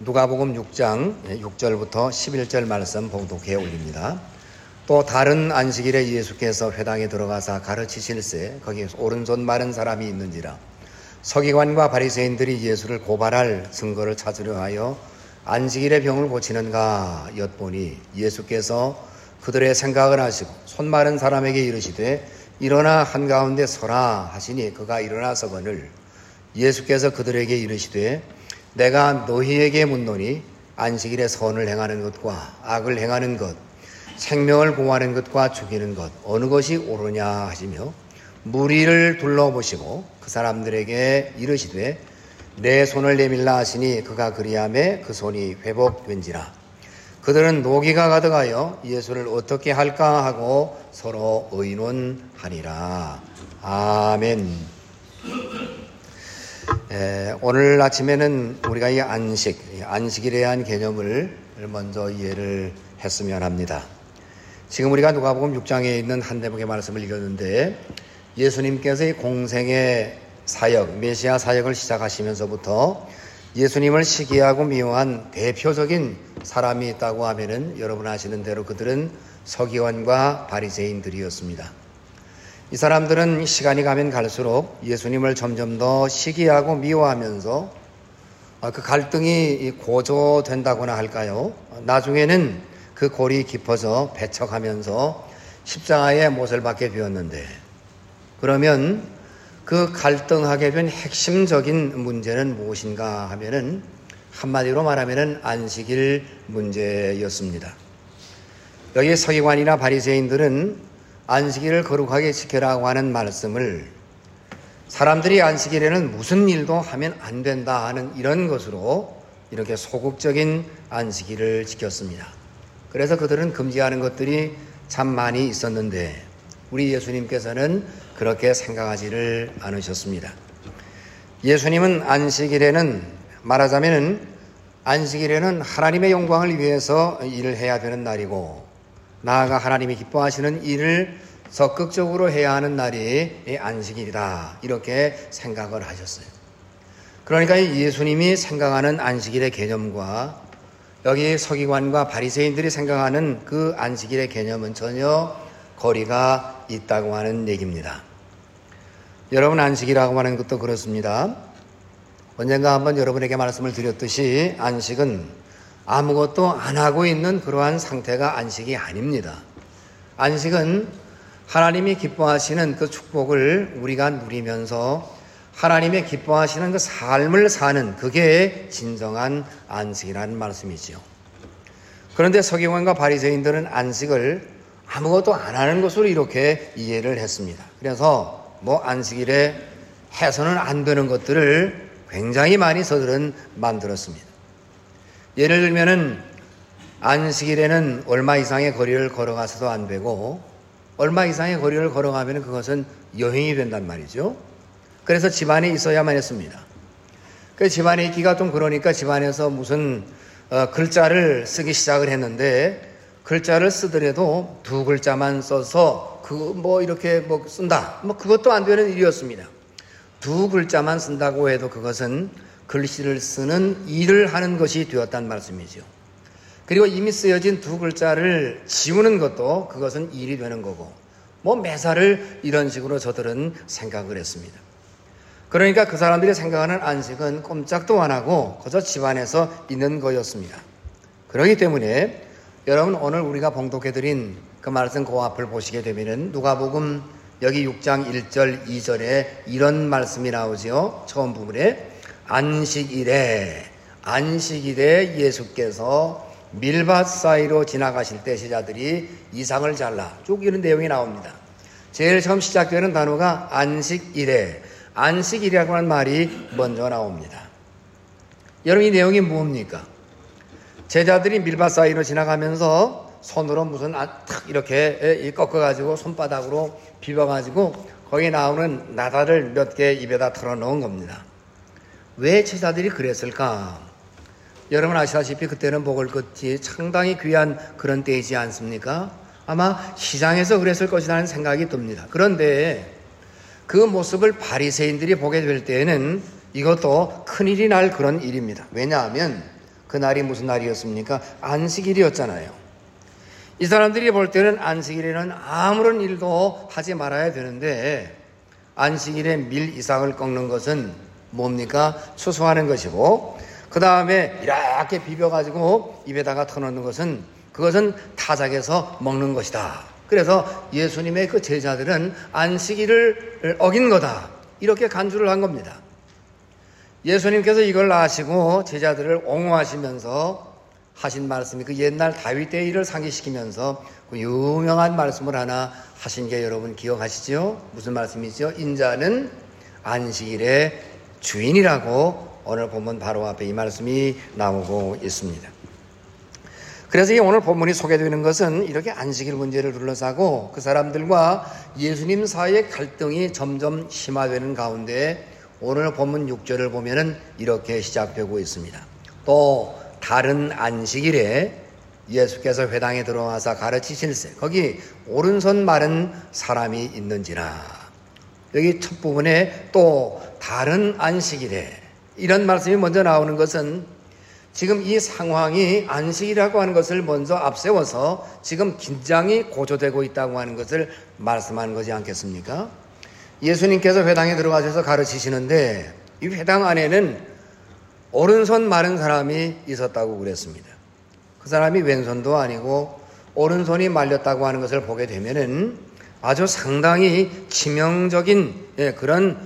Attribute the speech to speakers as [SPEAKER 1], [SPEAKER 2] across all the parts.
[SPEAKER 1] 누가복음 6장 6절부터 11절 말씀 봉독해 올립니다. 또 다른 안식일에 예수께서 회당에 들어가사 가르치실세 거기에 오른손 마른 사람이 있는지라. 서기관과 바리새인들이 예수를 고발할 증거를 찾으려 하여 안식일에 병을 고치는가 엿보니 예수께서 그들의 생각을 아시고 손 마른 사람에게 이르시되 일어나 한가운데 서라 하시니 그가 일어나 서거늘. 예수께서 그들에게 이르시되 내가 너희에게 묻노니 안식일에 선을 행하는 것과 악을 행하는 것, 생명을 구하는 것과 죽이는 것 어느 것이 옳으냐 하시며 무리를 둘러보시고 그 사람들에게 이르시되 내 손을 내밀라 하시니 그가 그리하매 그 손이 회복된지라. 그들은 노기가 가득하여 예수를 어떻게 할까 하고 서로 의논하니라. 아멘. 오늘 아침에는 우리가 이 안식일에 대한 개념을 먼저 이해를 했으면 합니다. 지금 우리가 누가복음 6장에 있는 한 대목의 말씀을 읽었는데 예수님께서 이 공생의 사역, 메시아 사역을 시작하시면서부터 예수님을 시기하고 미워한 대표적인 사람이 있다고 하면은 여러분 아시는 대로 그들은 서기관과 바리새인들이었습니다. 이 사람들은 시간이 가면 갈수록 예수님을 점점 더 시기하고 미워하면서 그 갈등이 고조된다거나 할까요? 나중에는 그 골이 깊어져 배척하면서 십자가의 못을 받게 되었는데, 그러면 그 갈등하게 된 핵심적인 문제는 무엇인가 하면은 한마디로 말하면은 안식일 문제였습니다. 여기 서기관이나 바리새인들은 안식일을 거룩하게 지켜라고 하는 말씀을 사람들이 안식일에는 무슨 일도 하면 안 된다 하는 이런 것으로 이렇게 소극적인 안식일을 지켰습니다. 그래서 그들은 금지하는 것들이 참 많이 있었는데 우리 예수님께서는 그렇게 생각하지를 않으셨습니다. 예수님은 안식일에는 말하자면은 안식일에는 하나님의 영광을 위해서 일을 해야 되는 날이고 나아가 하나님이 기뻐하시는 일을 적극적으로 해야 하는 날이 안식일이다 이렇게 생각을 하셨어요. 그러니까 예수님이 생각하는 안식일의 개념과 여기 서기관과 바리새인들이 생각하는 그 안식일의 개념은 전혀 거리가 있다고 하는 얘기입니다. 여러분 안식이라고 하는 것도 그렇습니다. 언젠가 한번 여러분에게 말씀을 드렸듯이 안식은 아무것도 안 하고 있는 그러한 상태가 안식이 아닙니다. 안식은 하나님이 기뻐하시는 그 축복을 우리가 누리면서 하나님의 기뻐하시는 그 삶을 사는 그게 진정한 안식이라는 말씀이지요. 그런데 서기관과 바리새인들은 안식을 아무것도 안 하는 것으로 이렇게 이해를 했습니다. 그래서 안식일에 해서는 안 되는 것들을 굉장히 많이 저들은 만들었습니다. 예를 들면은 안식일에는 얼마 이상의 거리를 걸어가서도 안 되고 얼마 이상의 거리를 걸어가면 그것은 여행이 된단 말이죠. 그래서 집안에 있어야만 했습니다. 그 집안에 있기가 좀 그러니까 집안에서 무슨 글자를 쓰기 시작을 했는데 글자를 쓰더라도 두 글자만 써서 이렇게 쓴다. 그것도 안 되는 일이었습니다. 두 글자만 쓴다고 해도 그것은 글씨를 쓰는 일을 하는 것이 되었단 말씀이죠. 그리고 이미 쓰여진 두 글자를 지우는 것도 그것은 일이 되는 거고 매사를 이런 식으로 저들은 생각을 했습니다. 그러니까 그 사람들이 생각하는 안식은 꼼짝도 안 하고 그저 집안에서 있는 거였습니다. 그렇기 때문에 여러분 오늘 우리가 봉독해드린 그 말씀 그 앞을 보시게 되면은 누가복음 여기 6장 1절 2절에 이런 말씀이 나오지요. 처음 부분에 안식일에 예수께서 밀밭 사이로 지나가실 때 제자들이 이상을 잘라 쭉 이런 내용이 나옵니다. 제일 처음 시작되는 단어가 안식일이라고 하는 말이 먼저 나옵니다. 여러분 이 내용이 뭡니까? 제자들이 밀밭 사이로 지나가면서 손으로 탁 이렇게 꺾어가지고 손바닥으로 비벼가지고 거기 나오는 나다를 몇 개 입에다 털어넣은 겁니다. 왜 제자들이 그랬을까? 여러분 아시다시피 그때는 먹을것이 상당히 귀한 그런 때이지 않습니까? 아마 시장에서 그랬을 것이라는 생각이 듭니다. 그런데 그 모습을 바리새인들이 보게 될 때에는 이것도 큰일이 날 그런 일입니다. 왜냐하면 그날이 무슨 날이었습니까? 안식일이었잖아요. 이 사람들이 볼 때는 안식일에는 아무런 일도 하지 말아야 되는데 안식일에 밀 이삭을 꺾는 것은 뭡니까? 추수하는 것이고 그 다음에 이렇게 비벼가지고 입에다가 터놓는 것은 그것은 타작해서 먹는 것이다. 그래서 예수님의 그 제자들은 안식일을 어긴 거다. 이렇게 간주를 한 겁니다. 예수님께서 이걸 아시고 제자들을 옹호하시면서 하신 말씀이 그 옛날 다윗 때 일을 상기시키면서 그 유명한 말씀을 하나 하신 게 여러분 기억하시죠? 무슨 말씀이죠? 인자는 안식일의 주인이라고 오늘 본문 바로 앞에 이 말씀이 나오고 있습니다. 그래서 이 오늘 본문이 소개되는 것은 이렇게 안식일 문제를 둘러싸고 그 사람들과 예수님 사이의 갈등이 점점 심화되는 가운데 오늘 본문 6절을 보면은 이렇게 시작되고 있습니다. 또 다른 안식일에 예수께서 회당에 들어와서 가르치실세 거기 오른손 마른 사람이 있는지라. 여기 첫 부분에 또 다른 안식일에 이런 말씀이 먼저 나오는 것은 지금 이 상황이 안식이라고 하는 것을 먼저 앞세워서 지금 긴장이 고조되고 있다고 하는 것을 말씀하는 거지 않겠습니까? 예수님께서 회당에 들어가셔서 가르치시는데 이 회당 안에는 오른손 마른 사람이 있었다고 그랬습니다. 그 사람이 왼손도 아니고 오른손이 말렸다고 하는 것을 보게 되면은 아주 상당히 치명적인 그런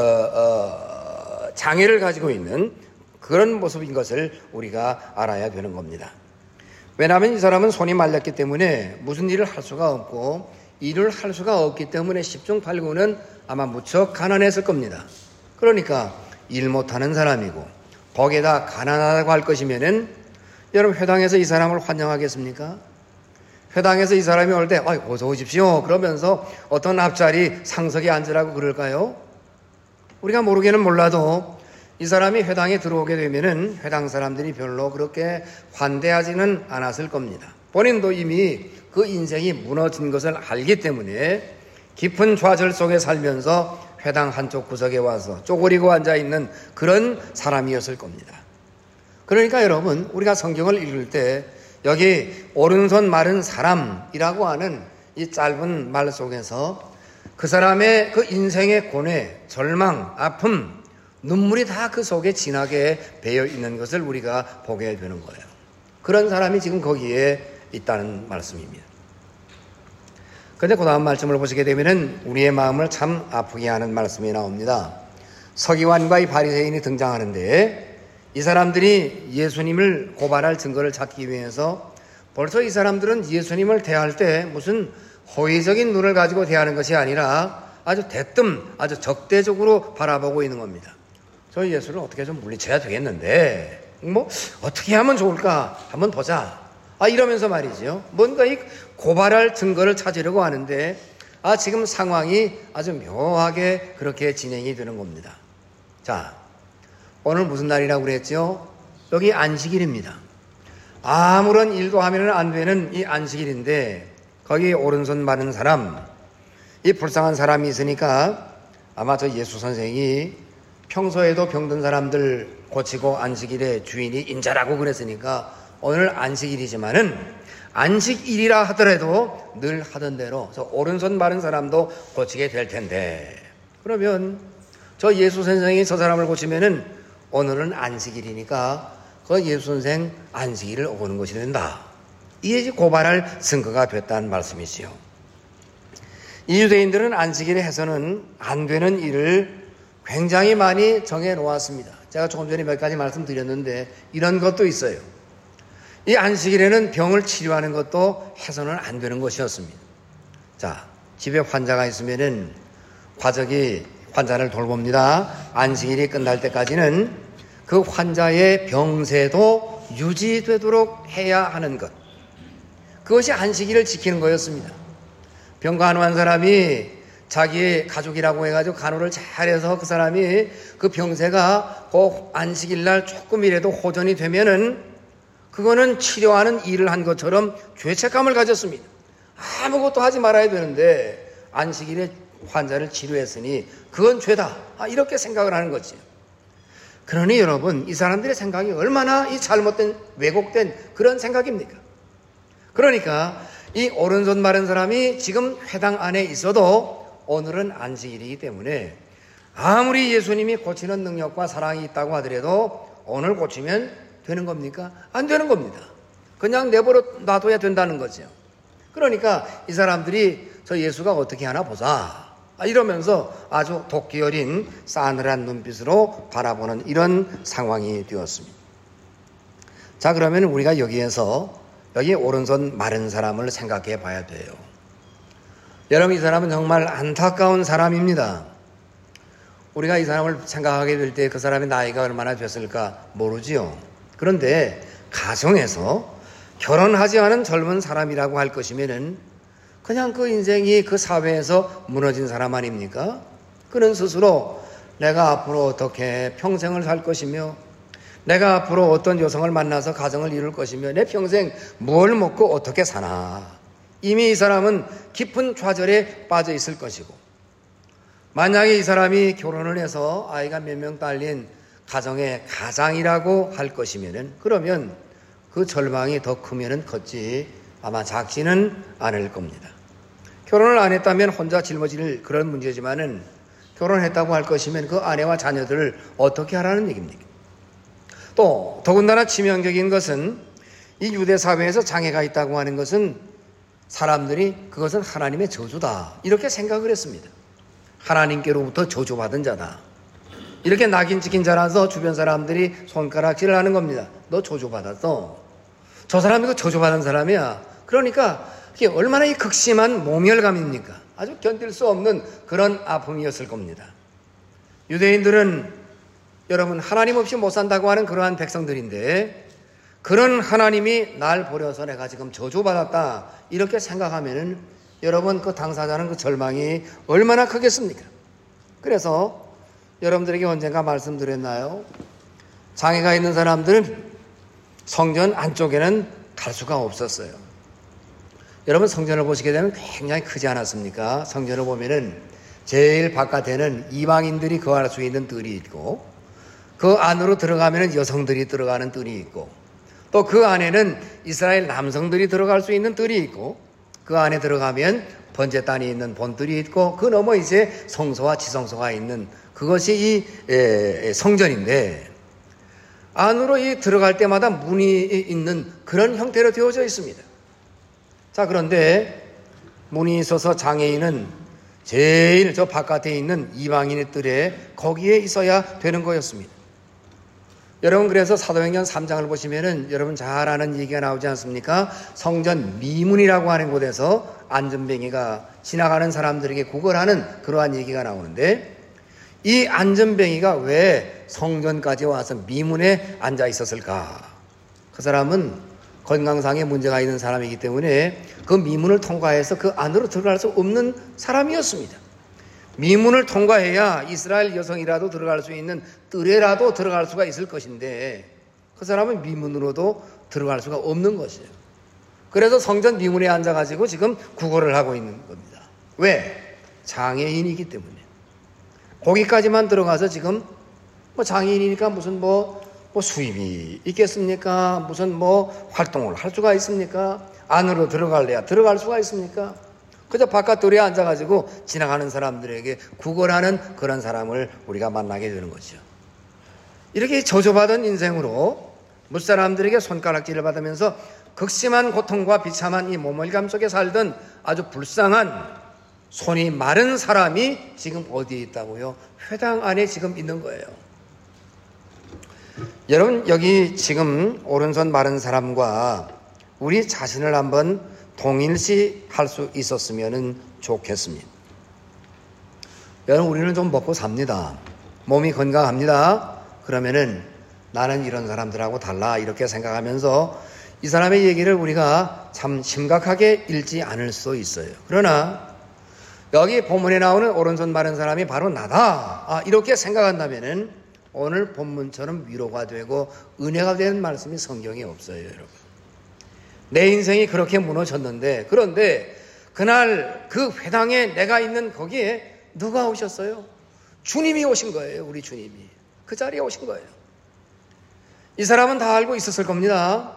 [SPEAKER 1] 장애를 가지고 있는 그런 모습인 것을 우리가 알아야 되는 겁니다. 왜냐하면 이 사람은 손이 말렸기 때문에 무슨 일을 할 수가 없고 일을 할 수가 없기 때문에 10중 8구는 아마 무척 가난했을 겁니다. 그러니까 일 못하는 사람이고 거기에다 가난하다고 할 것이면은 여러분 회당에서 이 사람을 환영하겠습니까? 회당에서 이 사람이 올 때 어서 오십시오 그러면서 어떤 앞자리 상석에 앉으라고 그럴까요? 우리가 모르게는 몰라도 이 사람이 회당에 들어오게 되면은 회당 사람들이 별로 그렇게 환대하지는 않았을 겁니다. 본인도 이미 그 인생이 무너진 것을 알기 때문에 깊은 좌절 속에 살면서 회당 한쪽 구석에 와서 쪼그리고 앉아있는 그런 사람이었을 겁니다. 그러니까 여러분 우리가 성경을 읽을 때 여기 오른손 마른 사람이라고 하는 이 짧은 말 속에서 그 사람의 그 인생의 고뇌, 절망, 아픔, 눈물이 다 그 속에 진하게 배어 있는 것을 우리가 보게 되는 거예요. 그런 사람이 지금 거기에 있다는 말씀입니다. 그런데 그 다음 말씀을 보시게 되면은 우리의 마음을 참 아프게 하는 말씀이 나옵니다. 서기관과 이 바리새인이 등장하는데 이 사람들이 예수님을 고발할 증거를 찾기 위해서 벌써 이 사람들은 예수님을 대할 때 무슨 호의적인 눈을 가지고 대하는 것이 아니라 아주 대뜸 아주 적대적으로 바라보고 있는 겁니다. 저 예수를 어떻게 좀 물리쳐야 되겠는데 어떻게 하면 좋을까 한번 보자. 이러면서 말이죠. 뭔가 이 고발할 증거를 찾으려고 하는데 지금 상황이 아주 묘하게 그렇게 진행이 되는 겁니다. 자, 오늘 무슨 날이라고 그랬죠? 여기 안식일입니다. 아무런 일도 하면 안 되는 이 안식일인데 거기 오른손 마른 사람, 이 불쌍한 사람이 있으니까 아마 저 예수 선생이 평소에도 병든 사람들 고치고 안식일의 주인이 인자라고 그랬으니까 오늘 안식일이지만은 안식일이라 하더라도 늘 하던 대로 저 오른손 마른 사람도 고치게 될 텐데 그러면 저 예수 선생이 저 사람을 고치면은 오늘은 안식일이니까 그 예수 선생 안식일을 어기는 것이 된다. 이게 고발할 증거가 됐다는 말씀이지요. 이 유대인들은 안식일에 해서는 안 되는 일을 굉장히 많이 정해 놓았습니다. 제가 조금 전에 몇 가지 말씀드렸는데 이런 것도 있어요. 이 안식일에는 병을 치료하는 것도 해서는 안 되는 것이었습니다. 자, 집에 환자가 있으면은 가족이 환자를 돌봅니다. 안식일이 끝날 때까지는 그 환자의 병세도 유지되도록 해야 하는 것. 그것이 안식일을 지키는 거였습니다. 병 간호한 사람이 자기의 가족이라고 해가지고 간호를 잘해서 그 사람이 그 병세가 그 안식일날 조금이라도 호전이 되면은 그거는 치료하는 일을 한 것처럼 죄책감을 가졌습니다. 아무것도 하지 말아야 되는데 안식일에 환자를 치료했으니 그건 죄다. 이렇게 생각을 하는 거지. 그러니 여러분, 이 사람들의 생각이 얼마나 이 잘못된, 왜곡된 그런 생각입니까? 그러니까 이 오른손 마른 사람이 지금 회당 안에 있어도 오늘은 안식일이기 때문에 아무리 예수님이 고치는 능력과 사랑이 있다고 하더라도 오늘 고치면 되는 겁니까? 안 되는 겁니다. 그냥 내버려 놔둬야 된다는 거죠. 그러니까 이 사람들이 저 예수가 어떻게 하나 보자 이러면서 아주 도끼 어린 싸늘한 눈빛으로 바라보는 이런 상황이 되었습니다. 자, 그러면 우리가 여기에서 여기 오른손 마른 사람을 생각해 봐야 돼요. 여러분, 이 사람은 정말 안타까운 사람입니다. 우리가 이 사람을 생각하게 될 때 그 사람의 나이가 얼마나 됐을까 모르지요. 그런데 가정에서 결혼하지 않은 젊은 사람이라고 할 것이면은 그냥 그 인생이 그 사회에서 무너진 사람 아닙니까? 그는 스스로 내가 앞으로 어떻게 평생을 살 것이며 내가 앞으로 어떤 여성을 만나서 가정을 이룰 것이며 내 평생 뭘 먹고 어떻게 사나. 이미 이 사람은 깊은 좌절에 빠져 있을 것이고 만약에 이 사람이 결혼을 해서 아이가 몇 명 딸린 가정의 가장이라고 할 것이면은 그러면 그 절망이 더 크면은 컸지 아마 작지는 않을 겁니다. 결혼을 안 했다면 혼자 짊어질 그런 문제지만은 결혼했다고 할 것이면 그 아내와 자녀들을 어떻게 하라는 얘기입니까? 또 더군다나 치명적인 것은 이 유대 사회에서 장애가 있다고 하는 것은 사람들이 그것은 하나님의 저주다 이렇게 생각을 했습니다. 하나님께로부터 저주받은 자다. 이렇게 낙인 찍힌 자라서 주변 사람들이 손가락질을 하는 겁니다. 너 저주받았어. 저 사람이 그 저주받은 사람이야. 그러니까 이게 얼마나 이 극심한 모멸감입니까? 아주 견딜 수 없는 그런 아픔이었을 겁니다. 유대인들은 여러분 하나님 없이 못 산다고 하는 그러한 백성들인데 그런 하나님이 날 버려서 내가 지금 저주받았다 이렇게 생각하면은 여러분 그 당사자는 그 절망이 얼마나 크겠습니까? 그래서 여러분들에게 언젠가 말씀드렸나요? 장애가 있는 사람들은 성전 안쪽에는 갈 수가 없었어요. 여러분 성전을 보시게 되면 굉장히 크지 않았습니까? 성전을 보면은 제일 바깥에는 이방인들이 거할 수 있는 뜰이 있고 그 안으로 들어가면은 여성들이 들어가는 뜰이 있고 또 그 안에는 이스라엘 남성들이 들어갈 수 있는 뜰이 있고 그 안에 들어가면 번제단이 있는 본뜰이 있고 그 너머 이제 성소와 지성소가 있는 그것이 이 성전인데 안으로 이 들어갈 때마다 문이 있는 그런 형태로 되어져 있습니다. 자, 그런데 문이 있어서 장애인은 제일 저 바깥에 있는 이방인의 뜰에 거기에 있어야 되는 거였습니다. 여러분 그래서 사도행전 3장을 보시면은 여러분 잘 아는 얘기가 나오지 않습니까? 성전 미문이라고 하는 곳에서 안전뱅이가 지나가는 사람들에게 구걸하는 그러한 얘기가 나오는데 이 안전뱅이가 왜 성전까지 와서 미문에 앉아 있었을까? 그 사람은 건강상의 문제가 있는 사람이기 때문에 그 미문을 통과해서 그 안으로 들어갈 수 없는 사람이었습니다. 미문을 통과해야 이스라엘 여성이라도 들어갈 수 있는 뜰에라도 들어갈 수가 있을 것인데 그 사람은 미문으로도 들어갈 수가 없는 것이에요. 그래서 성전 미문에 앉아가지고 지금 구걸을 하고 있는 겁니다. 왜? 장애인이기 때문에. 거기까지만 들어가서 지금 뭐 장애인이니까 무슨 뭐 수입이 있겠습니까? 무슨 활동을 할 수가 있습니까? 안으로 들어갈래야 들어갈 수가 있습니까? 그저 바깥 뜰에 앉아가지고 지나가는 사람들에게 구걸하는 그런 사람을 우리가 만나게 되는 거죠. 이렇게 저주받은 인생으로 무사람들에게 손가락질을 받으면서 극심한 고통과 비참한 이 모멸감 속에 살던 아주 불쌍한 손이 마른 사람이 지금 어디에 있다고요? 회당 안에 지금 있는 거예요. 여러분 여기 지금 오른손 마른 사람과 우리 자신을 한번 동일시 할 수 있었으면 좋겠습니다. 여러분 우리는 좀 먹고 삽니다. 몸이 건강합니다. 그러면은 나는 이런 사람들하고 달라 이렇게 생각하면서 이 사람의 얘기를 우리가 참 심각하게 읽지 않을 수 있어요. 그러나 여기 본문에 나오는 오른손 마른 사람이 바로 나다 이렇게 생각한다면은 오늘 본문처럼 위로가 되고 은혜가 되는 말씀이 성경에 없어요. 여러분 내 인생이 그렇게 무너졌는데 그런데 그날 그 회당에 내가 있는 거기에 누가 오셨어요? 주님이 오신 거예요. 우리 주님이. 그 자리에 오신 거예요. 이 사람은 다 알고 있었을 겁니다.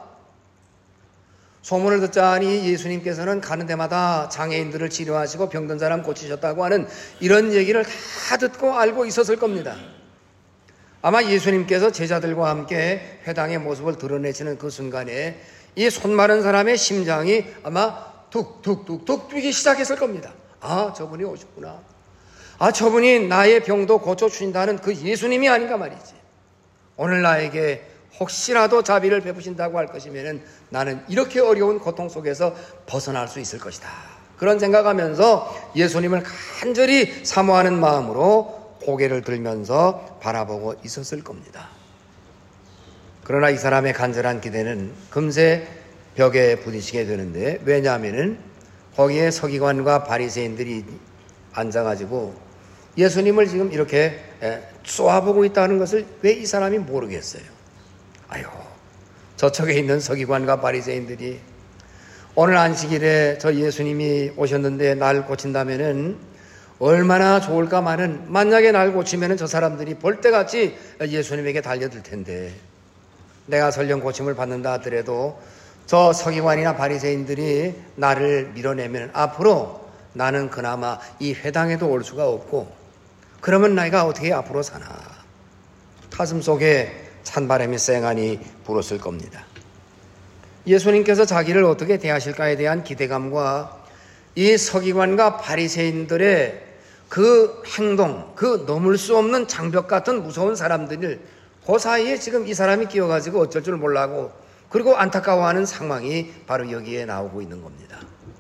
[SPEAKER 1] 소문을 듣자니 예수님께서는 가는 데마다 장애인들을 치료하시고 병든 사람 고치셨다고 하는 이런 얘기를 다 듣고 알고 있었을 겁니다. 아마 예수님께서 제자들과 함께 회당의 모습을 드러내시는 그 순간에 이 손 마른 사람의 심장이 아마 툭툭툭툭 뛰기 시작했을 겁니다. 아, 저분이 오셨구나. 아, 저분이 나의 병도 고쳐주신다는 그 예수님이 아닌가 말이지. 오늘 나에게 혹시라도 자비를 베푸신다고 할 것이면 나는 이렇게 어려운 고통 속에서 벗어날 수 있을 것이다. 그런 생각하면서 예수님을 간절히 사모하는 마음으로 고개를 들면서 바라보고 있었을 겁니다. 그러나 이 사람의 간절한 기대는 금세 벽에 부딪히게 되는데, 왜냐하면 거기에 서기관과 바리새인들이 앉아가지고 예수님을 지금 이렇게 쏘아보고 있다는 것을 왜 이 사람이 모르겠어요? 아유, 저쪽에 있는 서기관과 바리새인들이 오늘 안식일에 저 예수님이 오셨는데 날 고친다면은 얼마나 좋을까마는, 만약에 날 고치면은 저 사람들이 볼때같이 예수님에게 달려들 텐데, 내가 설령 고침을 받는다 하더라도 저 서기관이나 바리새인들이 나를 밀어내면 앞으로 나는 그나마 이 회당에도 올 수가 없고, 그러면 내가 어떻게 앞으로 사나. 가슴 속에 찬바람이 쌩하니 불었을 겁니다. 예수님께서 자기를 어떻게 대하실까에 대한 기대감과 이 서기관과 바리새인들의 그 행동, 그 넘을 수 없는 장벽 같은 무서운 사람들을 그 사이에 지금 이 사람이 끼어가지고 어쩔 줄 몰라고, 그리고 안타까워하는 상황이 바로 여기에 나오고 있는 겁니다.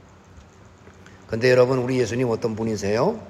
[SPEAKER 1] 근데 여러분, 우리 예수님 어떤 분이세요?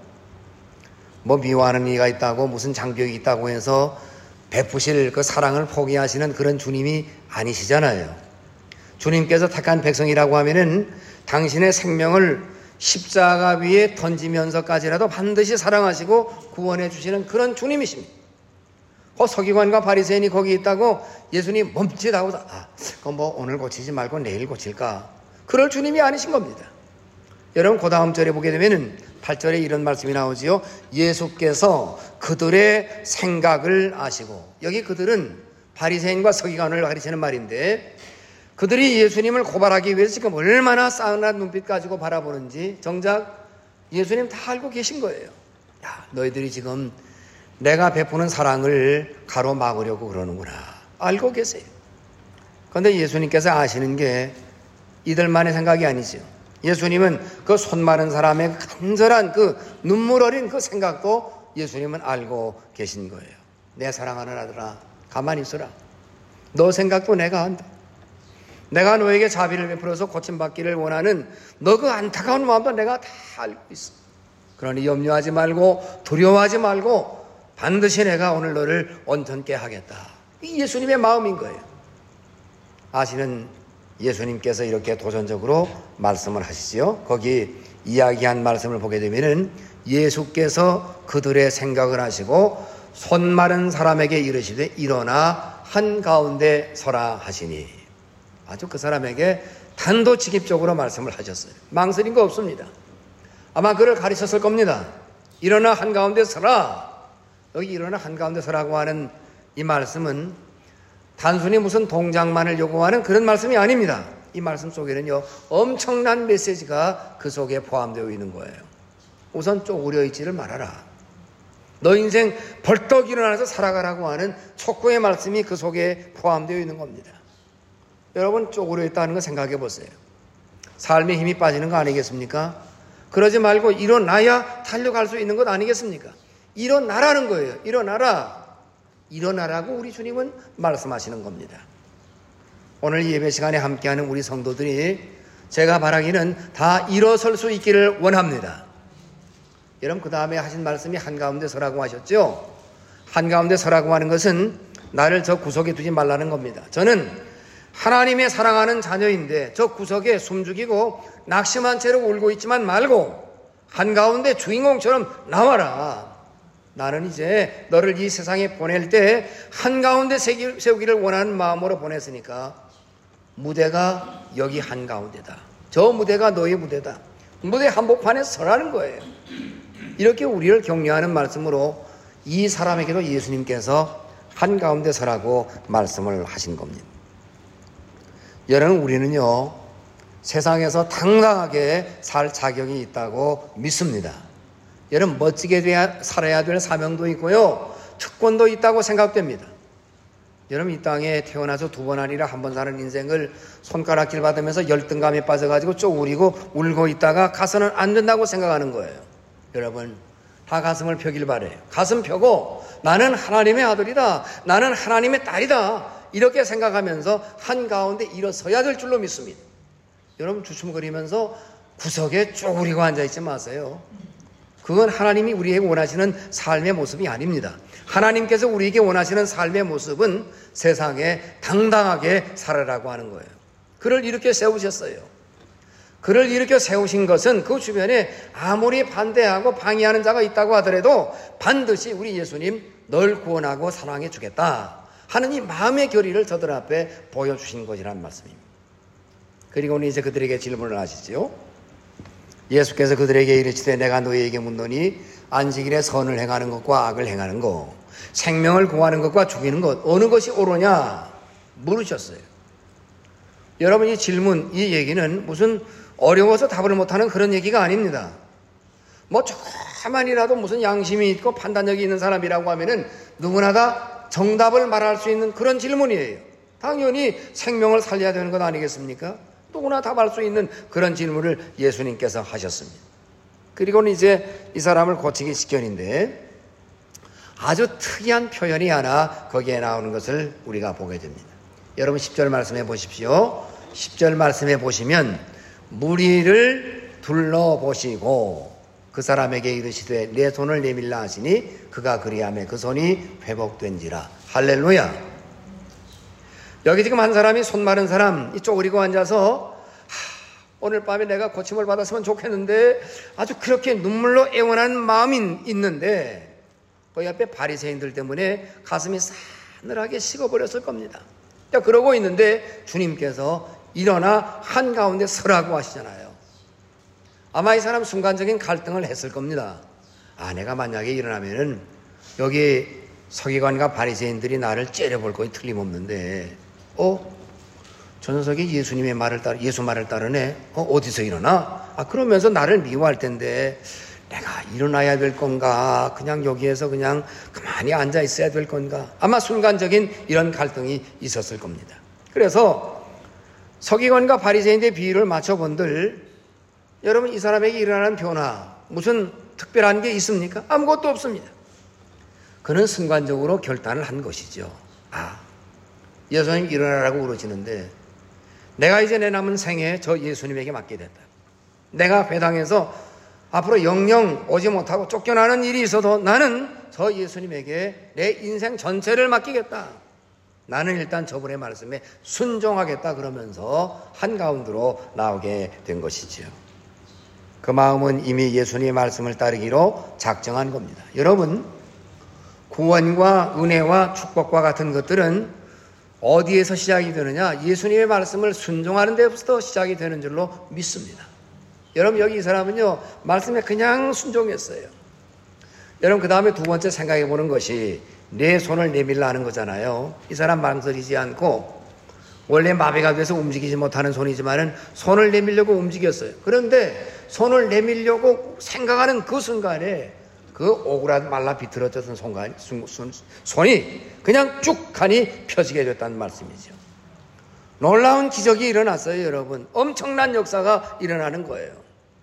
[SPEAKER 1] 뭐 미워하는 이가 있다고, 무슨 장벽이 있다고 해서 베푸실 그 사랑을 포기하시는 그런 주님이 아니시잖아요. 주님께서 택한 백성이라고 하면은 당신의 생명을 십자가 위에 던지면서까지라도 반드시 사랑하시고 구원해 주시는 그런 주님이십니다. 그 서기관과 바리새인이 거기 있다고 예수님 멈칫하고, 그럼 뭐 오늘 고치지 말고 내일 고칠까? 그럴 주님이 아니신 겁니다. 여러분, 그 다음 절에 보게 되면은 8절에 이런 말씀이 나오지요. 예수께서 그들의 생각을 아시고, 여기 그들은 바리새인과 서기관을 가리키는 말인데, 그들이 예수님을 고발하기 위해서 지금 얼마나 싸늘한 눈빛 가지고 바라보는지 정작 예수님 다 알고 계신 거예요. 야, 너희들이 지금 내가 베푸는 사랑을 가로막으려고 그러는구나. 알고 계세요. 그런데 예수님께서 아시는 게 이들만의 생각이 아니죠. 예수님은 그 손 마른 사람의 간절한 그 눈물 어린 그 생각도 예수님은 알고 계신 거예요. 내 사랑하는 아들아, 가만히 있어라. 너 생각도 내가 안다. 내가 너에게 자비를 베풀어서 고침받기를 원하는 너 그 안타까운 마음도 내가 다 알고 있어. 그러니 염려하지 말고 두려워하지 말고 반드시 내가 오늘 너를 온전케 하겠다. 이 예수님의 마음인 거예요. 아시는 예수님께서 이렇게 도전적으로 말씀을 하시지요. 거기 이야기한 말씀을 보게 되면은 예수께서 그들의 생각을 하시고 손 마른 사람에게 이르시되 일어나 한가운데 서라 하시니, 아주 그 사람에게 단도직입적으로 말씀을 하셨어요. 망설인 거 없습니다. 아마 그를 가르쳤을 겁니다. 일어나 한가운데 서라. 여기 일어나 한가운데 서라고 하는 이 말씀은 단순히 무슨 동작만을 요구하는 그런 말씀이 아닙니다. 이 말씀 속에는요, 엄청난 메시지가 그 속에 포함되어 있는 거예요. 우선 쪼그려 있지를 말아라. 너 인생 벌떡 일어나서 살아가라고 하는 촉구의 말씀이 그 속에 포함되어 있는 겁니다. 여러분, 쪼그려 있다는 거 생각해 보세요. 삶에 힘이 빠지는 거 아니겠습니까? 그러지 말고 일어나야 달려갈 수 있는 것 아니겠습니까? 일어나라는 거예요. 일어나라. 일어나라고 우리 주님은 말씀하시는 겁니다. 오늘 예배 시간에 함께하는 우리 성도들이 제가 바라기는 다 일어설 수 있기를 원합니다. 여러분, 그 다음에 하신 말씀이 한가운데 서라고 하셨죠? 한가운데 서라고 하는 것은 나를 저 구석에 두지 말라는 겁니다. 저는 하나님의 사랑하는 자녀인데 저 구석에 숨죽이고 낙심한 채로 울고 있지만 말고 한가운데 주인공처럼 나와라. 나는 이제 너를 이 세상에 보낼 때 한가운데 세우기를 원하는 마음으로 보냈으니까 무대가 여기 한가운데다. 저 무대가 너의 무대다. 무대 한복판에 서라는 거예요. 이렇게 우리를 격려하는 말씀으로 이 사람에게도 예수님께서 한가운데 서라고 말씀을 하신 겁니다. 여러분, 우리는요, 세상에서 당당하게 살 자격이 있다고 믿습니다. 여러분, 멋지게 살아야 될 사명도 있고요, 특권도 있다고 생각됩니다. 여러분, 이 땅에 태어나서 두 번 아니라 한 번 사는 인생을 손가락질 받으면서 열등감에 빠져가지고 쪼그리고 울고 있다가 가서는 안 된다고 생각하는 거예요. 여러분, 다 가슴을 펴길 바래요. 가슴 펴고 나는 하나님의 아들이다, 나는 하나님의 딸이다, 이렇게 생각하면서 한가운데 일어서야 될 줄로 믿습니다. 여러분, 주춤거리면서 구석에 쪼그리고 앉아있지 마세요. 그건 하나님이 우리에게 원하시는 삶의 모습이 아닙니다. 하나님께서 우리에게 원하시는 삶의 모습은 세상에 당당하게 살아라고 하는 거예요. 그를 이렇게 세우셨어요. 그를 이렇게 세우신 것은 그 주변에 아무리 반대하고 방해하는 자가 있다고 하더라도 반드시 우리 예수님 널 구원하고 사랑해 주겠다 하는 이 마음의 결의를 저들 앞에 보여주신 것이란 말씀입니다. 그리고는 이제 그들에게 질문을 하시지요. 예수께서 그들에게 이르시되 내가 너희에게 묻노니 안식일에 선을 행하는 것과 악을 행하는 것, 생명을 구하는 것과 죽이는 것, 어느 것이 옳으냐 물으셨어요. 여러분, 이 질문, 이 얘기는 무슨 어려워서 답을 못하는 그런 얘기가 아닙니다. 뭐 조금만이라도 무슨 양심이 있고 판단력이 있는 사람이라고 하면은 누구나 다 정답을 말할 수 있는 그런 질문이에요. 당연히 생명을 살려야 되는 것 아니겠습니까? 누구나 답할 수 있는 그런 질문을 예수님께서 하셨습니다. 그리고는 이제 이 사람을 고치기 직전인데 아주 특이한 표현이 하나 거기에 나오는 것을 우리가 보게 됩니다. 여러분, 10절 말씀해 보십시오. 10절 말씀해 보시면 무리를 둘러보시고 그 사람에게 이르시되 내 손을 내밀라 하시니 그가 그리하매 그 손이 회복된지라. 할렐루야. 여기 지금 한 사람이 손 마른 사람, 이 쪼그리고 앉아서 오늘 밤에 내가 고침을 받았으면 좋겠는데 아주 그렇게 눈물로 애원하는 마음이 있는데 그 옆에 바리새인들 때문에 가슴이 싸늘하게 식어버렸을 겁니다. 그러고 있는데 주님께서 일어나 한가운데 서라고 하시잖아요. 아마 이 사람 순간적인 갈등을 했을 겁니다. 내가 만약에 일어나면은 여기 서기관과 바리새인들이 나를 째려볼 거에 틀림없는데 저 녀석이 예수님의 말을 따르, 예수 말을 따르네. 어디서 일어나? 그러면서 나를 미워할 텐데 내가 일어나야 될 건가? 그냥 여기에서 그냥 가만히 앉아 있어야 될 건가? 아마 순간적인 이런 갈등이 있었을 겁니다. 그래서 서기관과 바리새인의 비유를 맞춰본들 여러분, 이 사람에게 일어나는 변화 무슨 특별한 게 있습니까? 아무것도 없습니다. 그는 순간적으로 결단을 한 것이죠. 예수님 일어나라고 그러시는데 내가 이제 내 남은 생에 저 예수님에게 맡게 됐다. 내가 회당에서 앞으로 영영 오지 못하고 쫓겨나는 일이 있어도 나는 저 예수님에게 내 인생 전체를 맡기겠다. 나는 일단 저분의 말씀에 순종하겠다 그러면서 한가운데로 나오게 된 것이지요. 그 마음은 이미 예수님의 말씀을 따르기로 작정한 겁니다. 여러분, 구원과 은혜와 축복과 같은 것들은 어디에서 시작이 되느냐? 예수님의 말씀을 순종하는 데부터 시작이 되는 줄로 믿습니다. 여러분, 여기 이 사람은요, 말씀에 그냥 순종했어요. 여러분, 그 다음에 두 번째 생각해 보는 것이 내 손을 내밀라 하는 거잖아요. 이 사람 망설이지 않고 원래 마비가 돼서 움직이지 못하는 손이지만은 손을 내밀려고 움직였어요. 그런데 손을 내밀려고 생각하는 그 순간에 그 오그라 말라 비틀어졌던 손이 그냥 쭉하니 펴지게 됐다는 말씀이죠. 놀라운 기적이 일어났어요, 여러분. 엄청난 역사가 일어나는 거예요.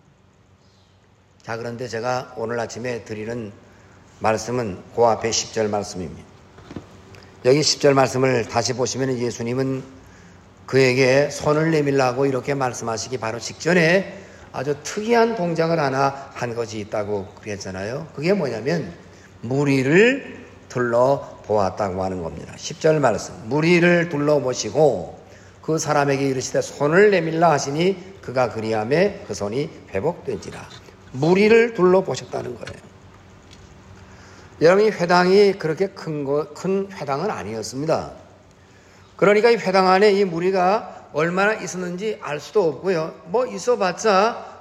[SPEAKER 1] 자, 그런데 제가 오늘 아침에 드리는 말씀은 그 앞에 10절 말씀입니다. 여기 10절 말씀을 다시 보시면 예수님은 그에게 손을 내밀라고 이렇게 말씀하시기 바로 직전에 아주 특이한 동작을 하나 한 것이 있다고 그랬잖아요. 그게 뭐냐면 무리를 둘러보았다고 하는 겁니다. 10절 말씀, 무리를 둘러보시고 그 사람에게 이르시되 손을 내밀라 하시니 그가 그리하매 그 손이 회복된지라. 무리를 둘러보셨다는 거예요. 여러분, 이 회당이 그렇게 큰 회당은 아니었습니다. 그러니까 이 회당 안에 이 무리가 얼마나 있었는지 알 수도 없고요. 있어봤자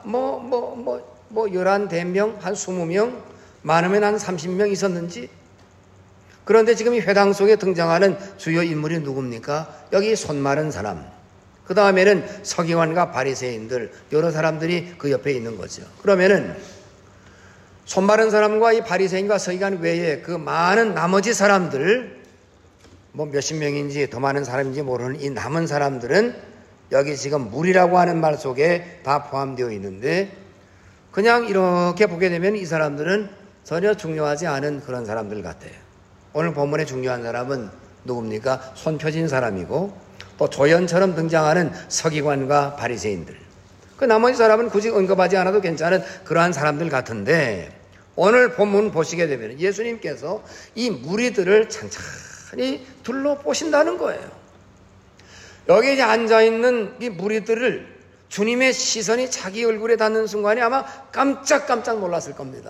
[SPEAKER 1] 11명, 한 20명, 많으면 한 30명 있었는지 그런데 지금 이 회당 속에 등장하는 주요 인물이 누굽니까? 여기 손 마른 사람, 그 다음에는 서기관과 바리새인들, 여러 사람들이 그 옆에 있는 거죠. 그러면은 손 마른 사람과 이 바리새인과 서기관 외에 그 많은 나머지 사람들, 뭐 몇십 명인지 더 많은 사람인지 모르는 이 남은 사람들은 여기 지금 무리라고 하는 말 속에 다 포함되어 있는데, 그냥 이렇게 보게 되면 이 사람들은 전혀 중요하지 않은 그런 사람들 같아요. 오늘 본문에 중요한 사람은 누굽니까? 손 펴진 사람이고, 또 조연처럼 등장하는 서기관과 바리새인들, 그 나머지 사람은 굳이 언급하지 않아도 괜찮은 그러한 사람들 같은데, 오늘 본문 보시게 되면 예수님께서 이 무리들을 찬찬히 둘러보신다는 거예요. 여기 이제 앉아있는 이 무리들을 주님의 시선이 자기 얼굴에 닿는 순간에 아마 깜짝깜짝 놀랐을 겁니다.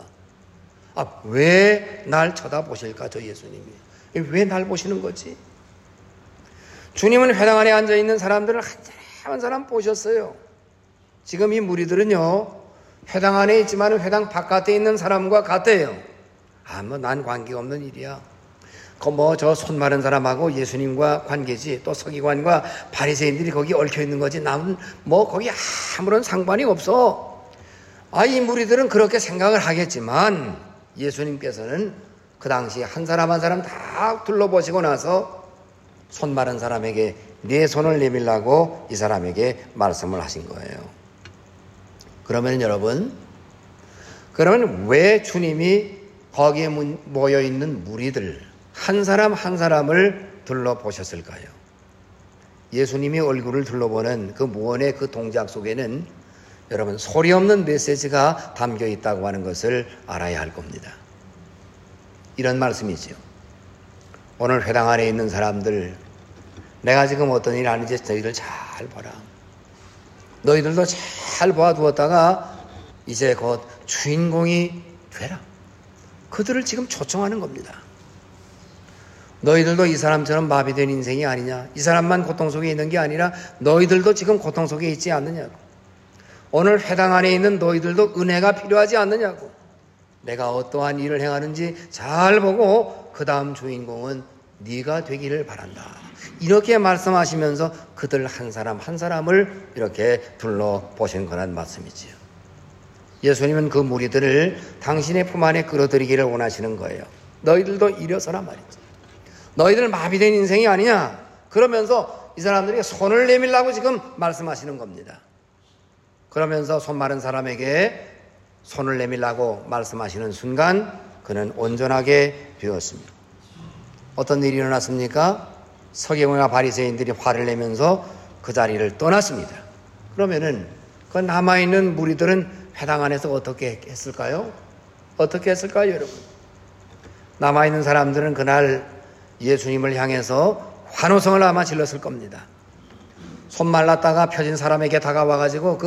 [SPEAKER 1] 왜 날 쳐다보실까, 저 예수님이? 왜 날 보시는 거지? 주님은 회당 안에 앉아있는 사람들을 한 사람 한 사람 보셨어요. 지금 이 무리들은요, 회당 안에 있지만 회당 바깥에 있는 사람과 같아요. 난 관계없는 일이야. 저 손 마른 사람하고 예수님과 관계지, 또 서기관과 바리새인들이 거기 얽혀 있는 거지, 나는 거기 아무런 상관이 없어. 이 무리들은 그렇게 생각을 하겠지만 예수님께서는 그 당시 한 사람 한 사람 다 둘러보시고 나서 손 마른 사람에게 네 손을 내밀라고 이 사람에게 말씀을 하신 거예요. 그러면 여러분, 왜 주님이 거기에 모여있는 무리들 한 사람 한 사람을 둘러보셨을까요? 예수님이 얼굴을 둘러보는 그 무언의 그 동작 속에는 여러분, 소리 없는 메시지가 담겨 있다고 하는 것을 알아야 할 겁니다. 이런 말씀이지요. 오늘 회당 안에 있는 사람들, 내가 지금 어떤 일을 하는지 너희들 잘 봐라. 너희들도 잘 봐두었다가 이제 곧 주인공이 되라. 그들을 지금 초청하는 겁니다. 너희들도 이 사람처럼 마비된 인생이 아니냐? 이 사람만 고통 속에 있는 게 아니라 너희들도 지금 고통 속에 있지 않느냐고. 오늘 회당 안에 있는 너희들도 은혜가 필요하지 않느냐고. 내가 어떠한 일을 행하는지 잘 보고 그 다음 주인공은 네가 되기를 바란다. 이렇게 말씀하시면서 그들 한 사람 한 사람을 이렇게 둘러보신 거란 말씀이지요. 예수님은 그 무리들을 당신의 품 안에 끌어들이기를 원하시는 거예요. 너희들도 일어서라 말이지. 너희들 마비된 인생이 아니냐? 그러면서 이 사람들에게 손을 내밀라고 지금 말씀하시는 겁니다. 그러면서 손 마른 사람에게 손을 내밀라고 말씀하시는 순간 그는 온전하게 되었습니다. 어떤 일이 일어났습니까? 서기관과 바리새인들이 화를 내면서 그 자리를 떠났습니다. 그러면은 그 남아있는 무리들은 회당 안에서 어떻게 했을까요? 어떻게 했을까요, 여러분? 남아있는 사람들은 그날 예수님을 향해서 환호성을 아마 질렀을 겁니다. 손 말랐다가 펴진 사람에게 다가와가지고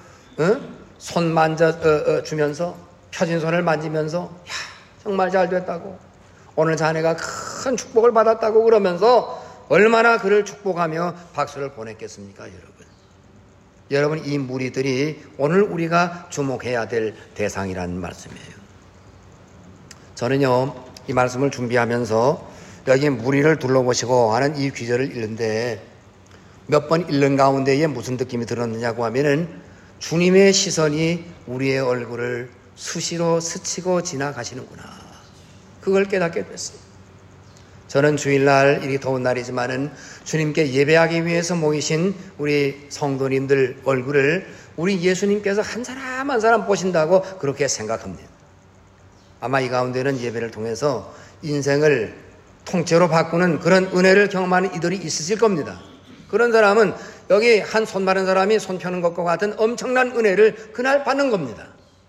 [SPEAKER 1] 손 만져주면서 펴진 손을 만지면서 정말 잘 됐다고, 오늘 자네가 큰 축복을 받았다고 그러면서 얼마나 그를 축복하며 박수를 보냈겠습니까, 여러분? 여러분, 이 무리들이 오늘 우리가 주목해야 될 대상이라는 말씀이에요. 저는요, 이 말씀을 준비하면서 여기 무리를 둘러보시고 하는 이 귀절을 읽는데 몇 번 읽는 가운데에 무슨 느낌이 들었느냐고 하면은 주님의 시선이 우리의 얼굴을 수시로 스치고 지나가시는구나, 그걸 깨닫게 됐어요. 저는 주일날, 이 더운 날이지만은 주님께 예배하기 위해서 모이신 우리 성도님들 얼굴을 우리 예수님께서 한 사람 한 사람 보신다고 그렇게 생각합니다. 아마 이 가운데는 예배를 통해서 인생을 통째로 바꾸는 그런 은혜를 경험하는 이들이 있으실 겁니다. 그런 사람은 여기 한 손 마른 사람이 손 펴는 것과 같은 엄청난 은혜를 그날 받는 겁니다.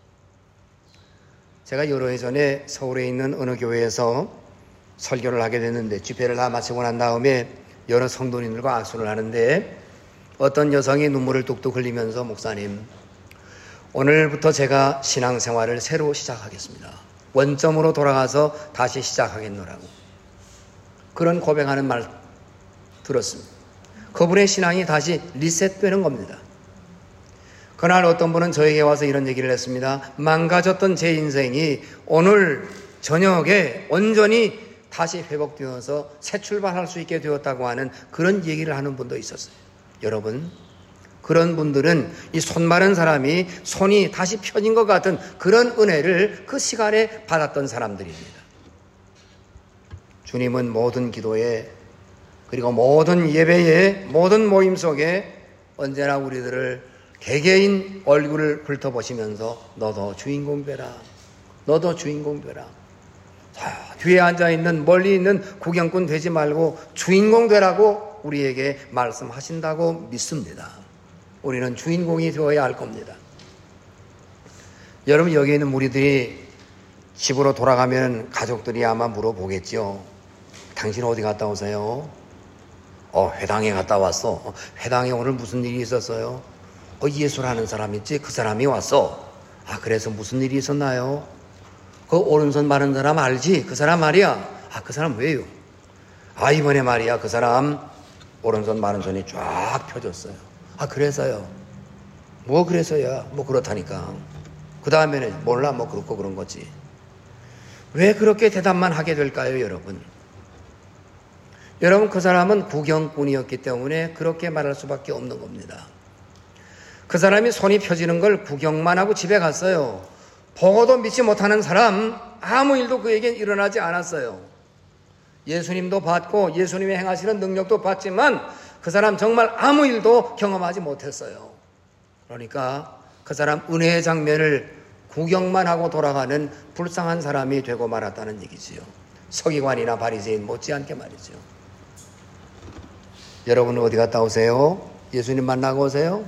[SPEAKER 1] 제가 여러 해 전에 서울에 있는 어느 교회에서 설교를 하게 됐는데, 집회를 다 마치고 난 다음에 여러 성도님들과 악수를 하는데 어떤 여성이 눈물을 뚝뚝 흘리면서, 목사님, 오늘부터 제가 신앙생활을 새로 시작하겠습니다. 원점으로 돌아가서 다시 시작하겠노라고 그런 고백하는 말 들었습니다. 그분의 신앙이 다시 리셋되는 겁니다. 그날 어떤 분은 저에게 와서 이런 얘기를 했습니다. 망가졌던 제 인생이 오늘 저녁에 온전히 다시 회복되어서 새 출발할 수 있게 되었다고 하는 그런 얘기를 하는 분도 있었어요. 여러분, 그런 분들은 이 손 마른 사람이 손이 다시 펴진 것 같은 그런 은혜를 그 시간에 받았던 사람들입니다. 주님은 모든 기도에, 그리고 모든 예배에, 모든 모임 속에 언제나 우리들을 개개인 얼굴을 훑어보시면서 너도 주인공 되라, 너도 주인공 되라. 자, 뒤에 앉아있는 멀리 있는 구경꾼 되지 말고 주인공 되라고 우리에게 말씀하신다고 믿습니다. 우리는 주인공이 되어야 할 겁니다. 여러분, 여기 있는 무리들이 집으로 돌아가면 가족들이 아마 물어보겠죠. 당신 어디 갔다 오세요? 회당에 갔다 왔어. 회당에 오늘 무슨 일이 있었어요? 예수라는 사람 있지? 그 사람이 왔어. 그래서 무슨 일이 있었나요? 그 오른손 마른 사람 알지? 그 사람 말이야. 그 사람 왜요? 이번에 말이야, 그 사람 오른손 마른 손이 쫙 펴졌어요. 그래서요. 뭐 그래서야? 뭐 그렇다니까. 그 다음에는 몰라, 뭐 그렇고 그런 거지. 왜 그렇게 대답만 하게 될까요, 여러분? 여러분, 그 사람은 구경꾼이었기 때문에 그렇게 말할 수밖에 없는 겁니다. 그 사람이 손이 펴지는 걸 구경만 하고 집에 갔어요. 보고도 믿지 못하는 사람, 아무 일도 그에겐 일어나지 않았어요. 예수님도 봤고 예수님이 행하시는 능력도 봤지만 그 사람 정말 아무 일도 경험하지 못했어요. 그러니까 그 사람 은혜의 장면을 구경만 하고 돌아가는 불쌍한 사람이 되고 말았다는 얘기지요. 서기관이나 바리새인 못지않게 말이죠. 여러분 어디 갔다 오세요? 예수님 만나고 오세요?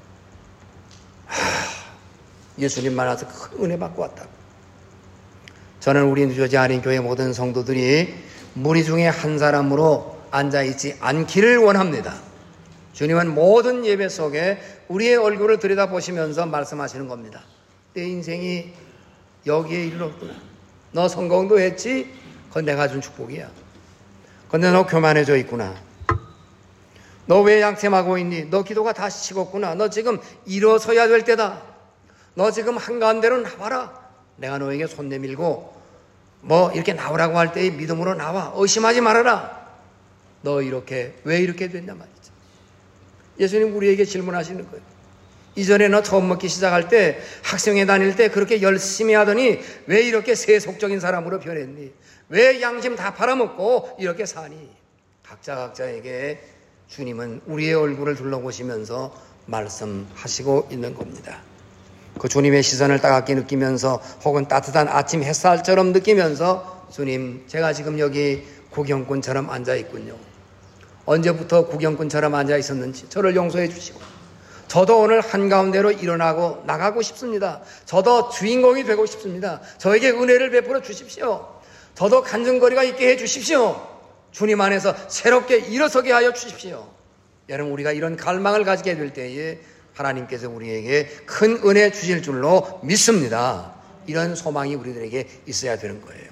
[SPEAKER 1] 예수님 만나서 큰 은혜 받고 왔다고. 저는 우리 뉴저지 한인교회 모든 성도들이 무리 중에 한 사람으로 앉아있지 않기를 원합니다. 주님은 모든 예배 속에 우리의 얼굴을 들여다보시면서 말씀하시는 겁니다. 내 인생이 여기에 이르렀구나. 너 성공도 했지? 그건 내가 준 축복이야. 근데 너 교만해져 있구나. 너 왜 양심하고 있니? 너 기도가 다시 식었구나. 너 지금 일어서야 될 때다. 너 지금 한가운데로 나와라. 내가 너에게 손 내밀고 뭐 이렇게 나오라고 할 때의 믿음으로 나와. 의심하지 말아라. 너 이렇게 왜 이렇게 됐냐 말이죠. 예수님 우리에게 질문하시는 거예요. 이전에 너 처음 먹기 시작할 때, 학생회 다닐 때 그렇게 열심히 하더니 왜 이렇게 세속적인 사람으로 변했니? 왜 양심 다 팔아먹고 이렇게 사니? 각자에게 주님은 우리의 얼굴을 둘러보시면서 말씀하시고 있는 겁니다. 그 주님의 시선을 따갑게 느끼면서 혹은 따뜻한 아침 햇살처럼 느끼면서 주님, 제가 지금 여기 구경꾼처럼 앉아있군요. 언제부터 구경꾼처럼 앉아있었는지 저를 용서해 주시고 저도 오늘 한가운데로 일어나고 나가고 싶습니다. 저도 주인공이 되고 싶습니다. 저에게 은혜를 베풀어 주십시오. 저도 간증거리가 있게 해 주십시오. 주님 안에서 새롭게 일어서게 하여 주십시오. 여러분, 우리가 이런 갈망을 가지게 될 때에 하나님께서 우리에게 큰 은혜 주실 줄로 믿습니다. 이런 소망이 우리들에게 있어야 되는 거예요.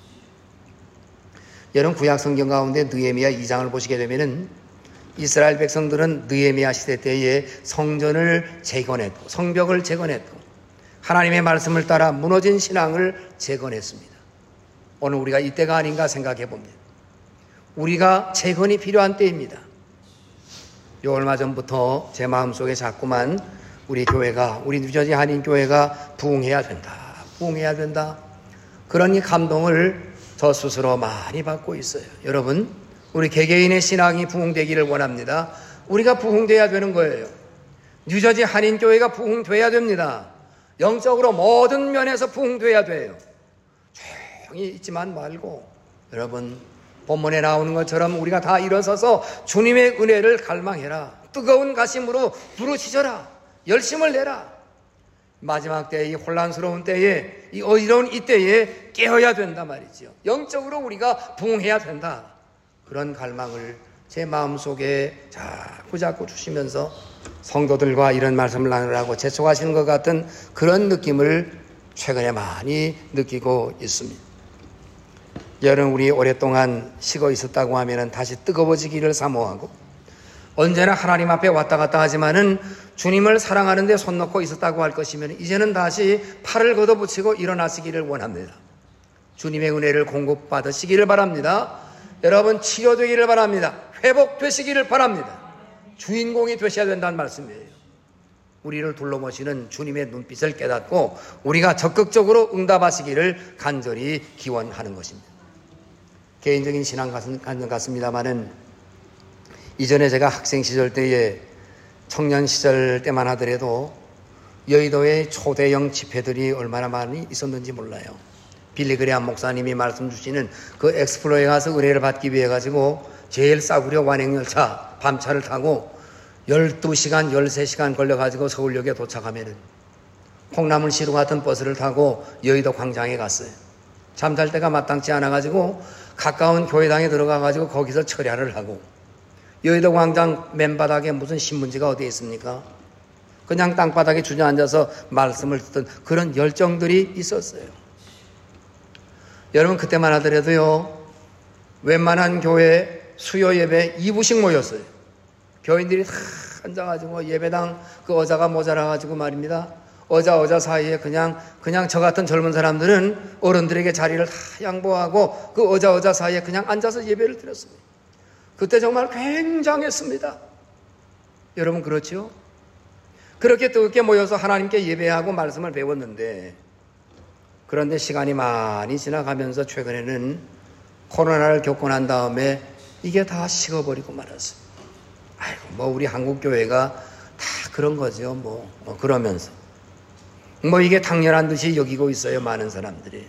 [SPEAKER 1] 여러분, 구약 성경 가운데 느헤미야 2장을 보시게 되면은 이스라엘 백성들은 느헤미야 시대 때에 성전을 재건했고 성벽을 재건했고 하나님의 말씀을 따라 무너진 신앙을 재건했습니다. 오늘 우리가 이때가 아닌가 생각해 봅니다. 우리가 재건이 필요한 때입니다. 요 얼마 전부터 제 마음속에 자꾸만 우리 교회가, 우리 뉴저지 한인교회가 부흥해야 된다. 그런 이 감동을 저 스스로 많이 받고 있어요. 여러분, 우리 개개인의 신앙이 부흥되기를 원합니다. 우리가 부흥돼야 되는 거예요. 뉴저지 한인교회가 부흥돼야 됩니다. 영적으로 모든 면에서 부흥돼야 돼요. 조용히 있지만 말고, 여러분, 본문에 나오는 것처럼 우리가 다 일어서서 주님의 은혜를 갈망해라. 뜨거운 가심으로 부르짖어라. 열심을 내라. 마지막 때에, 이 혼란스러운 때에, 이 어지러운 이때에 깨어야 된다 말이죠. 영적으로 우리가 부흥해야 된다. 그런 갈망을 제 마음속에 자꾸 주시면서 성도들과 이런 말씀을 나누라고 재촉하시는 것 같은 그런 느낌을 최근에 많이 느끼고 있습니다. 여러분, 우리 오랫동안 식어 있었다고 하면 다시 뜨거워지기를 사모하고 언제나 하나님 앞에 왔다 갔다 하지만은 주님을 사랑하는 데 손 놓고 있었다고 할 것이면 이제는 다시 팔을 걷어붙이고 일어나시기를 원합니다. 주님의 은혜를 공급받으시기를 바랍니다. 여러분 치료되기를 바랍니다. 회복되시기를 바랍니다. 주인공이 되셔야 된다는 말씀이에요. 우리를 둘러보시는 주님의 눈빛을 깨닫고 우리가 적극적으로 응답하시기를 간절히 기원하는 것입니다. 개인적인 신앙 같습니다마는 이전에 제가 학생 시절 때에 청년 시절 때만 하더라도 여의도에 초대형 집회들이 얼마나 많이 있었는지 몰라요. 빌리그레암 목사님이 말씀 주시는 그 엑스플로에 가서 은혜를 받기 위해 가지고 제일 싸구려 완행열차 밤차를 타고 12시간, 13시간 걸려가지고 서울역에 도착하면은 콩나물시루 같은 버스를 타고 여의도 광장에 갔어요. 잠잘 때가 마땅치 않아가지고 가까운 교회당에 들어가가지고 거기서 철야를 하고 여의도 광장 맨바닥에 무슨 신문지가 어디에 있습니까? 그냥 땅바닥에 주저앉아서 말씀을 듣던 그런 열정들이 있었어요. 여러분 그때만 하더라도요 웬만한 교회 수요 예배 2부씩 모였어요. 교인들이 다 앉아가지고 예배당 그 의자가 모자라가지고 말입니다. 의자 사이에 그냥 저 같은 젊은 사람들은 어른들에게 자리를 다 양보하고 그 의자 사이에 그냥 앉아서 예배를 드렸습니다. 그때 정말 굉장했습니다. 여러분 그렇죠? 그렇게 뜨겁게 모여서 하나님께 예배하고 말씀을 배웠는데 그런데 시간이 많이 지나가면서 최근에는 코로나를 겪고 난 다음에 이게 다 식어버리고 말았어요. 아이고 뭐 우리 한국교회가 다 그런 거죠. 그러면서 이게 당연한 듯이 여기고 있어요. 많은 사람들이.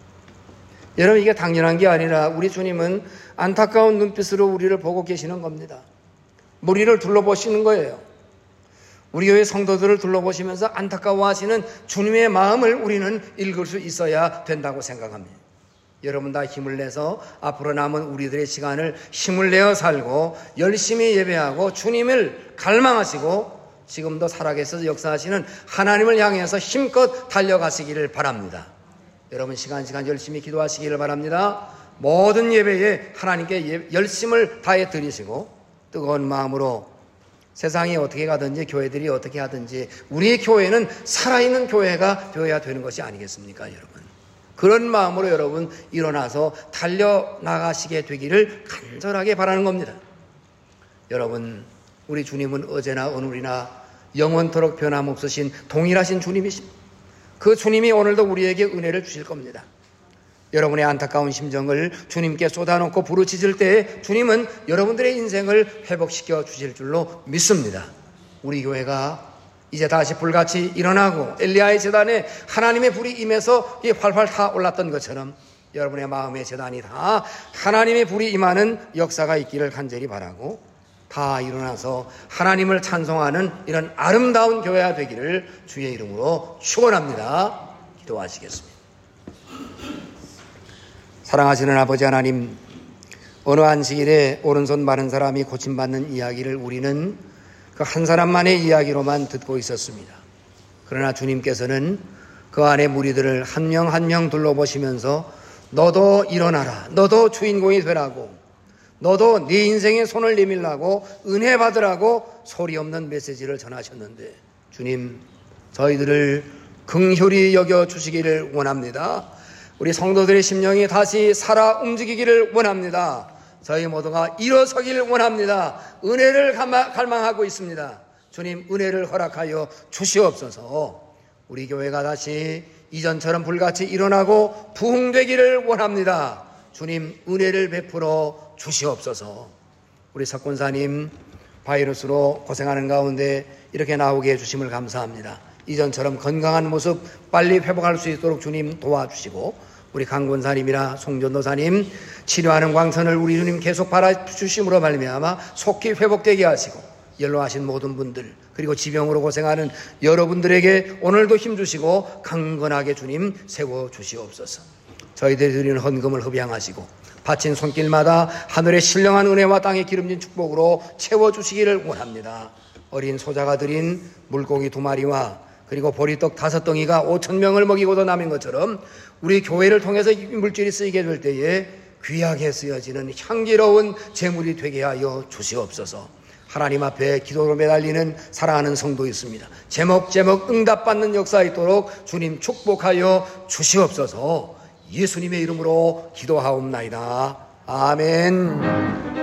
[SPEAKER 1] 여러분 이게 당연한 게 아니라 우리 주님은 안타까운 눈빛으로 우리를 보고 계시는 겁니다. 우리를 둘러보시는 거예요. 우리 교회 성도들을 둘러보시면서 안타까워하시는 주님의 마음을 우리는 읽을 수 있어야 된다고 생각합니다. 여러분 다 힘을 내서 앞으로 남은 우리들의 시간을 힘을 내어 살고 열심히 예배하고 주님을 갈망하시고 지금도 살아계셔서 역사하시는 하나님을 향해서 힘껏 달려가시기를 바랍니다. 여러분 시간 열심히 기도하시기를 바랍니다. 모든 예배에 하나님께 열심을 다해 드리시고 뜨거운 마음으로 세상이 어떻게 가든지 교회들이 어떻게 하든지 우리 교회는 살아있는 교회가 되어야 되는 것이 아니겠습니까 여러분. 그런 마음으로 여러분 일어나서 달려나가시게 되기를 간절하게 바라는 겁니다. 여러분 우리 주님은 어제나 오늘이나 영원토록 변함없으신 동일하신 주님이십니다. 그 주님이 오늘도 우리에게 은혜를 주실 겁니다. 여러분의 안타까운 심정을 주님께 쏟아놓고 부르짖을 때에 주님은 여러분들의 인생을 회복시켜 주실 줄로 믿습니다. 우리 교회가 이제 다시 불같이 일어나고 엘리야의 제단에 하나님의 불이 임해서 활활 타올랐던 것처럼 여러분의 마음의 제단이 다 하나님의 불이 임하는 역사가 있기를 간절히 바라고 다 일어나서 하나님을 찬송하는 이런 아름다운 교회가 되기를 주의 이름으로 축원합니다. 기도하시겠습니다. 사랑하시는 아버지 하나님, 어느 안식일에 오른손 마른 사람이 고침받는 이야기를 우리는 그 한 사람만의 이야기로만 듣고 있었습니다. 그러나 주님께서는 그 안에 무리들을 한 명 한 명 둘러보시면서 너도 일어나라, 너도 주인공이 되라고, 너도 네 인생에 손을 내밀라고 은혜 받으라고 소리 없는 메시지를 전하셨는데 주님 저희들을 긍휼히 여겨주시기를 원합니다. 우리 성도들의 심령이 다시 살아 움직이기를 원합니다. 저희 모두가 일어서기를 원합니다. 은혜를 갈망하고 있습니다. 주님 은혜를 허락하여 주시옵소서. 우리 교회가 다시 이전처럼 불같이 일어나고 부흥되기를 원합니다. 주님 은혜를 베풀어 주시옵소서. 우리 석권사님 바이러스로 고생하는 가운데 이렇게 나오게 해주심을 감사합니다. 이전처럼 건강한 모습 빨리 회복할 수 있도록 주님 도와주시고 우리 강권사님이나 송전도사님 치료하는 광선을 우리 주님 계속 바라주심으로 말미암아 속히 회복되게 하시고 연로하신 모든 분들 그리고 지병으로 고생하는 여러분들에게 오늘도 힘주시고 강건하게 주님 세워주시옵소서. 저희들이 드리는 헌금을 흡양하시고 바친 손길마다 하늘의 신령한 은혜와 땅의 기름진 축복으로 채워주시기를 원합니다. 어린 소자가 드린 물고기 2마리와 그리고 보리떡 5덩이가 5,000명을 먹이고도 남은 것처럼 우리 교회를 통해서 이 물질이 쓰이게 될 때에 귀하게 쓰여지는 향기로운 재물이 되게 하여 주시옵소서. 하나님 앞에 기도로 매달리는 사랑하는 성도 있습니다. 제목제목 응답받는 역사 있도록 주님 축복하여 주시옵소서. 예수님의 이름으로 기도하옵나이다. 아멘.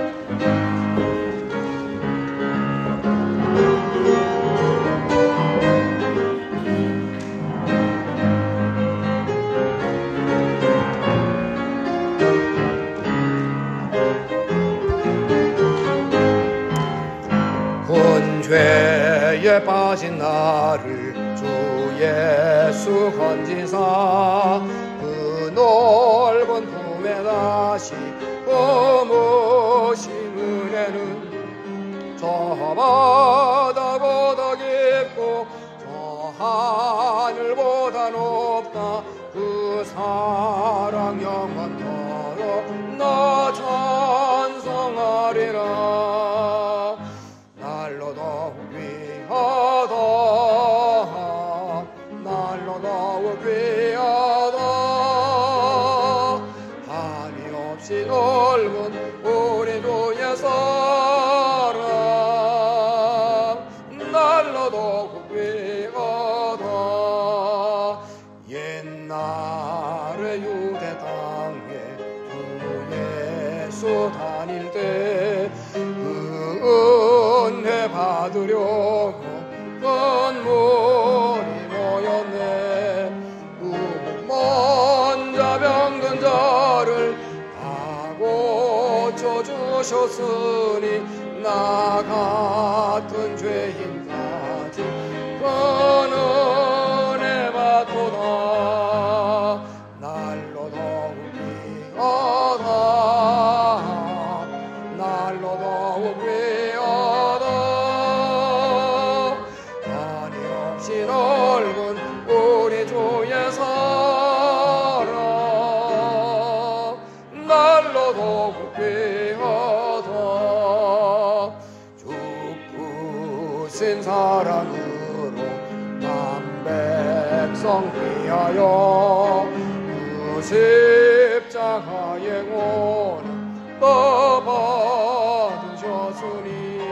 [SPEAKER 1] 죄에 빠진 나를 주 예수 건지사 그 넓은 품에 다시 품으신 은혜는 저 바다보다 깊고 저 하늘보다 높다. 그 사랑 영원토록 나 찬송하리라. 날로 더욱 귀하다. 날로 더욱 귀하다. 한이 없이 넓은 우리 주의 사랑 날로 더욱 귀하다. 옛날에 유대 땅에 주 예수 다닐 때 은혜 받으려고 건물이 모였네. 먼저 병든 자를 다 고쳐주셨으니 나 같은 죄인까지 그 은혜 받도다. 날로 더욱 귀하다. 날로 더욱 귀하다. 한이 없이 넓은 우리 주의 사랑 날로 더욱 귀하다. 죽으신 사랑으로 남 백성 위하여 그 십자가의 고난 받으셨으니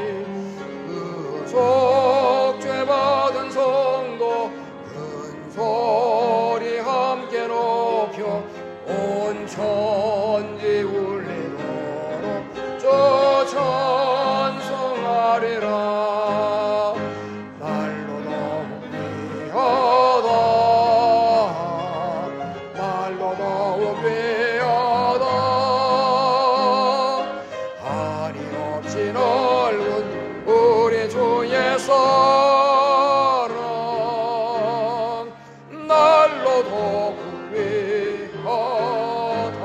[SPEAKER 1] 그 속죄 받은 성도 큰 소리 함께 높여 온 천지 울리도록 저 찬송하리라. 날로 더욱 귀하다. 날로 더욱 귀하다. 한이 없이 넓은 우리 주의 사랑 날로 더욱 귀하다.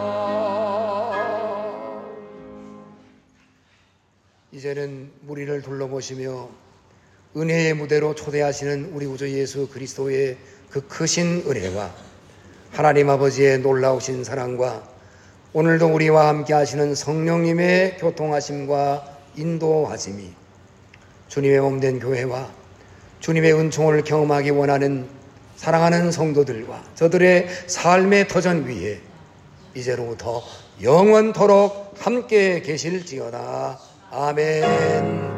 [SPEAKER 1] 이제는 무리를 둘러보시며 은혜의 무대로 초대하시는 우리 구주 예수 그리스도의 그 크신 은혜와 하나님 아버지의 놀라우신 사랑과 오늘도 우리와 함께 하시는 성령님의 교통하심과 인도하심이 주님의 몸된 교회와 주님의 은총을 경험하기 원하는 사랑하는 성도들과 저들의 삶의 터전 위에 이제로부터 영원토록 함께 계실지어다. 아멘.